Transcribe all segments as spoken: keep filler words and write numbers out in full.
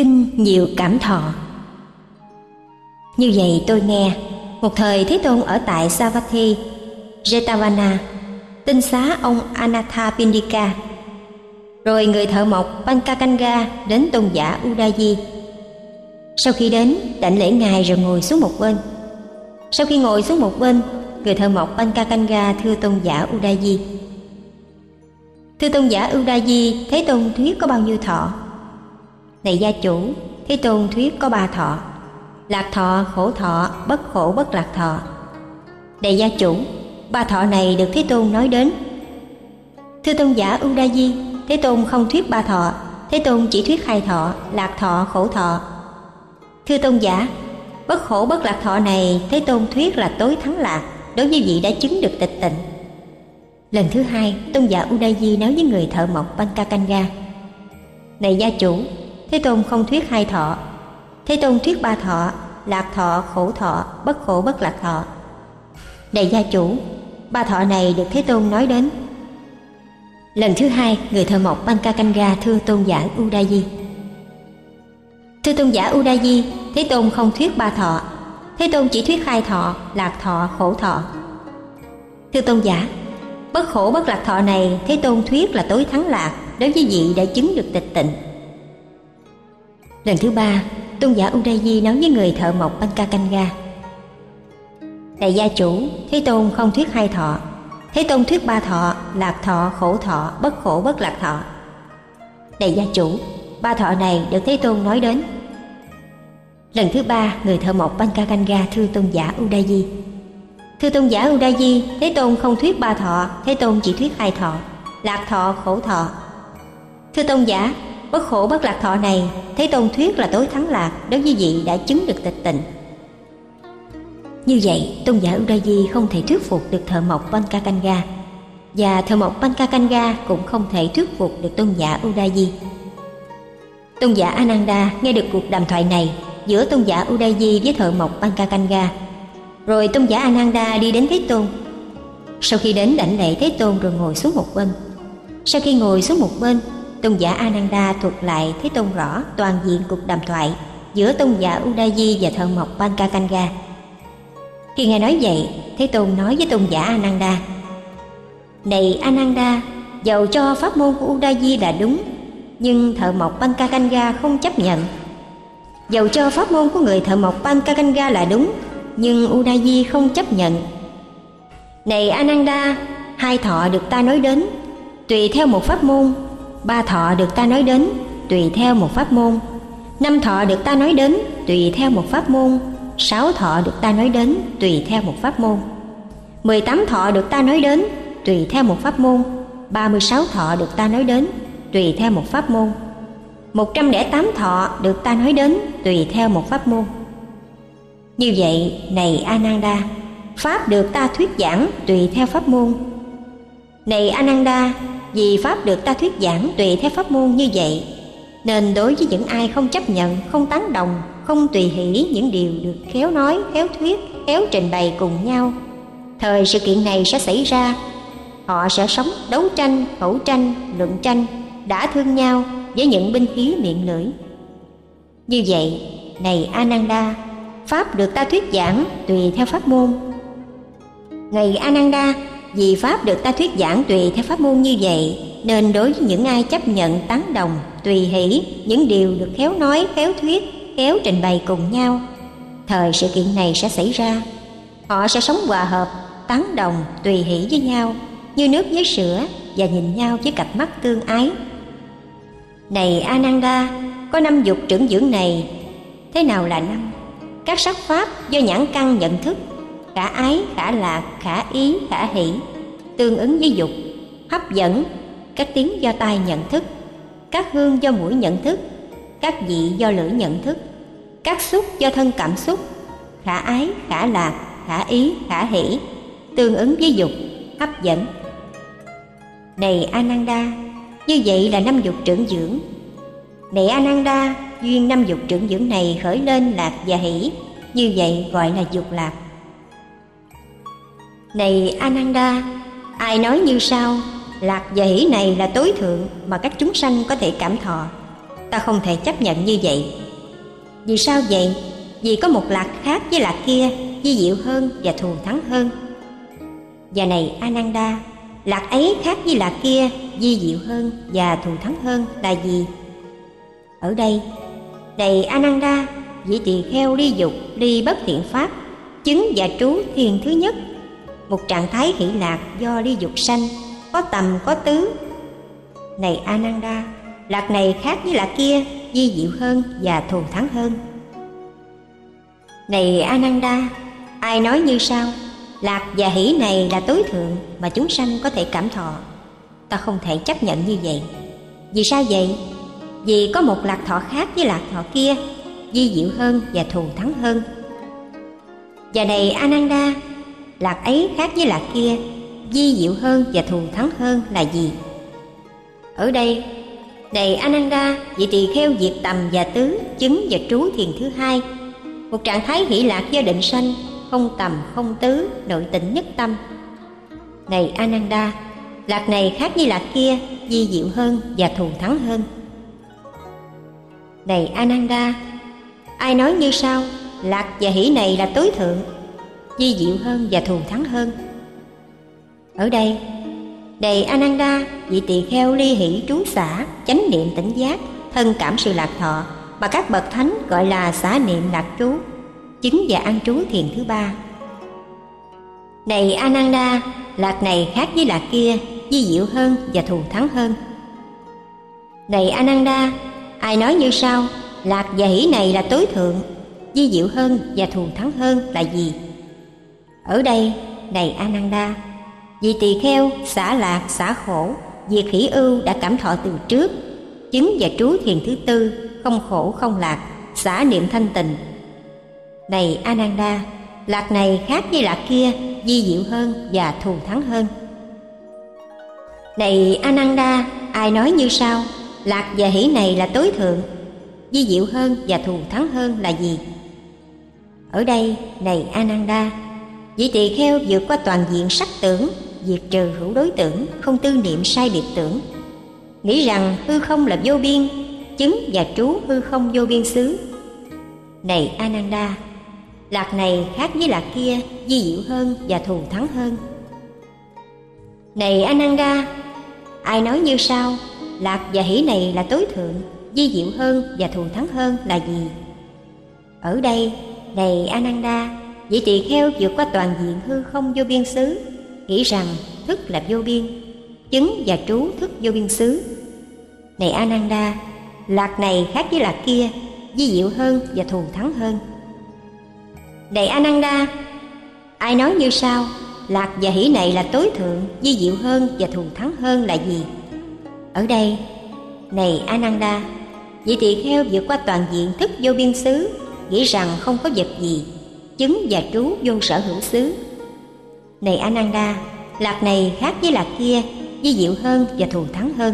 Kinh nhiều cảm thọ. Như vậy tôi nghe, một thời Thế Tôn ở tại Savatthi, Jetavana, tinh xá ông Anathapindika. Rồi người thợ mộc Pancakanga đến tôn giả Udayi. Sau khi đến, đảnh lễ ngài rồi ngồi xuống một bên. Sau khi ngồi xuống một bên, người thợ mộc Pancakanga thưa tôn giả Udayi: Thưa tôn giả Udayi, Thế Tôn thuyết có bao nhiêu thọ? Này gia chủ, Thế Tôn thuyết có ba thọ: lạc thọ, khổ thọ, bất khổ bất lạc thọ. Này gia chủ, ba thọ này được Thế Tôn nói đến. Thưa tôn giả Udayi, Thế Tôn không thuyết ba thọ, Thế Tôn chỉ thuyết hai thọ: lạc thọ, khổ thọ. Thưa tôn giả, bất khổ bất lạc thọ này Thế Tôn thuyết là tối thắng lạc, đối với vị đã chứng được tịch tịnh. Lần thứ hai, tôn giả Udayi nói với người thợ mộc Pancakanga: Này gia chủ, Thế Tôn không thuyết hai thọ, Thế Tôn thuyết ba thọ: lạc thọ, khổ thọ, bất khổ bất lạc thọ. Này gia chủ, ba thọ này được Thế Tôn nói đến. Lần thứ hai, người thợ mộc Pancakanga thưa tôn giả Udayi: Thưa tôn giả Udayi, Thế Tôn không thuyết ba thọ, Thế Tôn chỉ thuyết hai thọ: lạc thọ, khổ thọ. Thưa tôn giả, bất khổ bất lạc thọ này Thế Tôn thuyết là tối thắng lạc, đối với vị đã chứng được tịch tịnh. Lần thứ ba, tôn giả Udayi nói với người thợ mộc Pancakanga: Này gia chủ, Thế Tôn không thuyết hai thọ, Thế Tôn thuyết ba thọ: lạc thọ, khổ thọ, bất khổ bất lạc thọ. Này gia chủ, ba thọ này được Thế Tôn nói đến. Lần thứ ba, người thợ mộc Pancakanga thưa tôn giả Udayi: Thưa tôn giả Udayi, Thế Tôn không thuyết ba thọ, Thế Tôn chỉ thuyết hai thọ: lạc thọ, khổ thọ. Thưa tôn giả, bất khổ bất lạc thọ này Thế Tôn thuyết là tối thắng lạc, đối với vị đã chứng được tịch tịnh. Như vậy, tôn giả Udayi không thể thuyết phục được thợ mộc Pancakanga, và thợ mộc Pancakanga cũng không thể thuyết phục được tôn giả Udayi. Tôn giả Ananda nghe được cuộc đàm thoại này giữa tôn giả Udayi với thợ mộc Pancakanga. Rồi tôn giả Ananda đi đến Thế Tôn. Sau khi đến đảnh lễ Thế Tôn rồi ngồi xuống một bên. Sau khi ngồi xuống một bên, tôn giả Ananda thuật lại Thế Tôn rõ toàn diện cuộc đàm thoại giữa tôn giả Udayi và thợ mộc Pancakanga. Khi nghe nói vậy, Thế Tôn nói với tôn giả Ananda: Này Ananda, dầu cho pháp môn của Udayi là đúng, nhưng thợ mộc Pancakanga không chấp nhận. Dầu cho pháp môn của người thợ mộc Pancakanga là đúng, nhưng Udayi không chấp nhận. Này Ananda, hai thọ được ta nói đến, tùy theo một pháp môn. Ba thọ được ta nói đến, tùy theo một pháp môn. Năm thọ được ta nói đến, tùy theo một pháp môn. Sáu thọ được ta nói đến, tùy theo một pháp môn. Mười tám thọ được ta nói đến, tùy theo một pháp môn. Ba mươi sáu thọ được ta nói đến, tùy theo một pháp môn. Một trăm lẻ tám thọ được ta nói đến, tùy theo một pháp môn. Như vậy, này Ananda, pháp được ta thuyết giảng tùy theo pháp môn. Này Ananda, vì pháp được ta thuyết giảng tùy theo pháp môn như vậy, nên đối với những ai không chấp nhận, không tán đồng, không tùy hỷ những điều được khéo nói, khéo thuyết, khéo trình bày cùng nhau, thời sự kiện này sẽ xảy ra. Họ sẽ sống đấu tranh, khẩu tranh, luận tranh, đã thương nhau với những binh khí miệng lưỡi. Như vậy, này Ananda, pháp được ta thuyết giảng tùy theo pháp môn. Này Ananda, vì pháp được ta thuyết giảng tùy theo pháp môn như vậy, nên đối với những ai chấp nhận, tán đồng, tùy hỷ những điều được khéo nói, khéo thuyết, khéo trình bày cùng nhau, thời sự kiện này sẽ xảy ra. Họ sẽ sống hòa hợp, tán đồng, tùy hỷ với nhau, như nước với sữa, và nhìn nhau với cặp mắt tương ái. Này Ananda, có năm dục trưởng dưỡng này. Thế nào là năm? Các sắc pháp do nhãn căn nhận thức, khả ái, khả lạc, khả ý, khả hỷ, tương ứng với dục. Hấp dẫn, các tiếng do tai nhận thức, các hương do mũi nhận thức, các vị do lưỡi nhận thức, các xúc do thân cảm xúc. Khả ái, khả lạc, khả ý, khả hỷ, tương ứng với dục, hấp dẫn. Này Ananda, như vậy là năm dục trưởng dưỡng. Này Ananda, duyên năm dục trưởng dưỡng này khởi lên lạc và hỷ, như vậy gọi là dục lạc. Này Ananda, ai nói như sau: lạc và hỷ này là tối thượng mà các chúng sanh có thể cảm thọ. ta không thể chấp nhận như vậy. Vì sao vậy? Vì có một lạc khác với lạc kia, vi diệu hơn và thù thắng hơn. Và này Ananda, lạc ấy khác với lạc kia, vi diệu hơn và thù thắng hơn là gì? Ở đây, này Ananda, vị tỳ kheo ly dục, ly bất thiện pháp, chứng và trú thiền thứ nhất, một trạng thái hỷ lạc do ly dục sanh, có tầm có tứ. Này Ananda, lạc này khác với lạc kia, vi diệu hơn và thù thắng hơn. Này Ananda, ai nói như sau? Lạc và hỷ này là tối thượng mà chúng sanh có thể cảm thọ. Ta không thể chấp nhận như vậy. Vì sao vậy? Vì có một lạc thọ khác với lạc thọ kia, vi diệu hơn và thù thắng hơn. Và này Ananda, lạc ấy khác với lạc kia, vi diệu hơn và thù thắng hơn là gì? Ở đây, này Ananda, vị tỳ kheo diệt tầm và tứ, chứng và trú thiền thứ hai, một trạng thái hỷ lạc do định sanh, không tầm không tứ, nội tịnh nhất tâm. Này Ananda, lạc này khác với lạc kia, vi diệu hơn và thù thắng hơn. Này Ananda, ai nói như sau? Lạc và hỷ này là tối thượng, vi diệu hơn và thù thắng hơn. Ở đây, này Ananda, vị tỳ kheo ly hỷ trú xả, chánh niệm tỉnh giác, thân cảm sự lạc thọ mà các bậc thánh gọi là xả niệm lạc trú, chứng và an trú thiền thứ ba. Này Ananda, lạc này khác với lạc kia, vi diệu hơn và thù thắng hơn. Này Ananda, ai nói như sau? Lạc và hỷ này là tối thượng, vi diệu hơn và thù thắng hơn là gì? Ở đây, này Ananda, vị tỳ kheo xả lạc xả khổ, diệt hỷ ưu đã cảm thọ từ trước, chứng và trú thiền thứ tư, không khổ không lạc, xả niệm thanh tịnh. Này Ananda, lạc này khác với lạc kia, vi diệu hơn và thù thắng hơn. Này Ananda, ai nói như sau? Lạc và hỷ này là tối thượng, vi diệu hơn và thù thắng hơn là gì? Ở đây, này Ananda, vị tỳ kheo vượt qua toàn diện sắc tưởng, diệt trừ hữu đối tưởng, không tư niệm sai biệt tưởng, nghĩ rằng hư không là vô biên, chứng và trú hư không vô biên xứ. Này Ananda, lạc này khác với lạc kia, vi diệu hơn và thù thắng hơn. Này Ananda, ai nói như sau? Lạc và hỷ này là tối thượng, vi diệu hơn và thù thắng hơn là gì? Ở đây, này Ananda, vị tỳ kheo vượt qua toàn diện hư không vô biên xứ, nghĩ rằng thức là vô biên, chứng và trú thức vô biên xứ. Này Ananda, lạc này khác với lạc kia, vi diệu hơn và thù thắng hơn. Này Ananda, ai nói như sau? Lạc và hỷ này là tối thượng, vi diệu hơn và thù thắng hơn là gì? Ở đây, này Ananda, vị tỳ kheo vượt qua toàn diện thức vô biên xứ, nghĩ rằng không có vật gì, chứng và trú vô sở hữu xứ. Này Ananda, lạc này khác với lạc kia, vi diệu hơn và thù thắng hơn.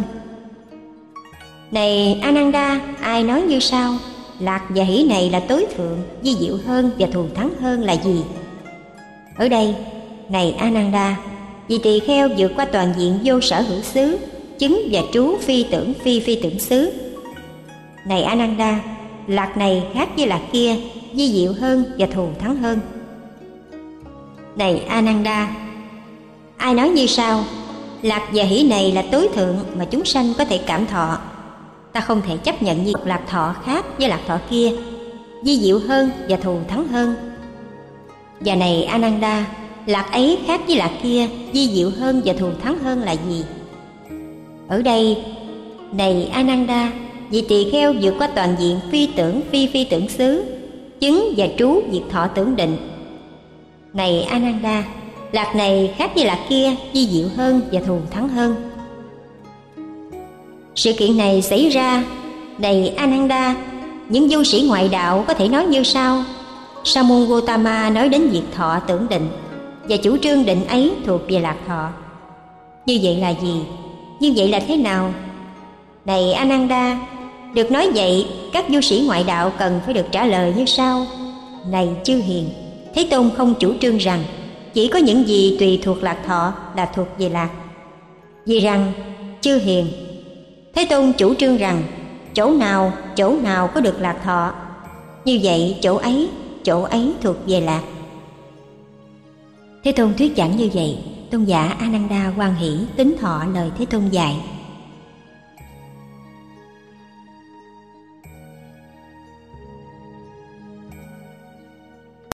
Này Ananda, ai nói như sau? Lạc và hỷ này là tối thượng, vi diệu hơn và thù thắng hơn là gì? Ở đây, này Ananda, vị tỳ kheo vượt qua toàn diện vô sở hữu xứ, chứng và trú phi tưởng phi phi tưởng xứ. Này Ananda, lạc này khác với lạc kia, vi diệu hơn và thù thắng hơn. Này Ananda, ai nói như sau? Lạc và hỷ này là tối thượng mà chúng sanh có thể cảm thọ. Ta không thể chấp nhận như lạc thọ khác với lạc thọ kia, vi diệu hơn và thù thắng hơn. Và này Ananda, lạc ấy khác với lạc kia, vi diệu hơn và thù thắng hơn là gì? Ở đây, này Ananda, vị tỳ kheo vượt qua toàn diện phi tưởng phi phi tưởng xứ, chứng và trú diệt thọ tưởng định. Này Ananda, lạc này khác với lạc kia, vi diệu hơn và thù thắng hơn. Sự kiện này xảy ra, này Ananda, những du sĩ ngoại đạo có thể nói như sau. Sa môn Gotama nói đến diệt thọ tưởng định, và chủ trương định ấy thuộc về lạc thọ. Như vậy là gì? Như vậy là thế nào? Này Ananda, được nói vậy, các du sĩ ngoại đạo cần phải được trả lời như sau. Này chư hiền, Thế Tôn không chủ trương rằng chỉ có những gì tùy thuộc lạc thọ là thuộc về lạc. Vì rằng, chư hiền, Thế Tôn chủ trương rằng chỗ nào, chỗ nào có được lạc thọ. Như vậy chỗ ấy, chỗ ấy thuộc về lạc. Thế Tôn thuyết giảng như vậy, tôn giả A Nan Đa hoan hỷ tín thọ lời Thế Tôn dạy.